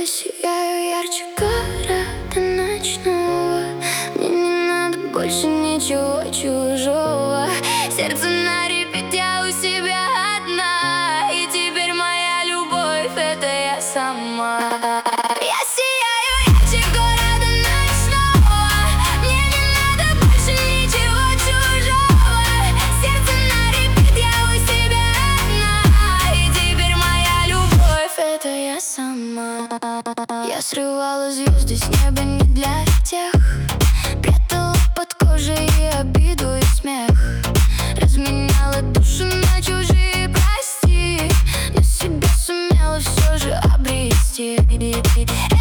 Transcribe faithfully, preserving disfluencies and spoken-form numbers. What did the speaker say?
Я сияю ярче города ночного. Мне не надо больше ничего чужого. Сердце на репит, я у себя одна. И теперь моя любовь — это я сама. Я сияю ярче города ночного. Мне не надо больше ничего чужого. Сердце на репит, я у себя одна. И теперь моя любовь — это я сама. Я срывала звезды с неба не для тех, прятала под кожей и обиду, и смех. Разменяла душу на чужие, прости, но себя сумела все же обрести.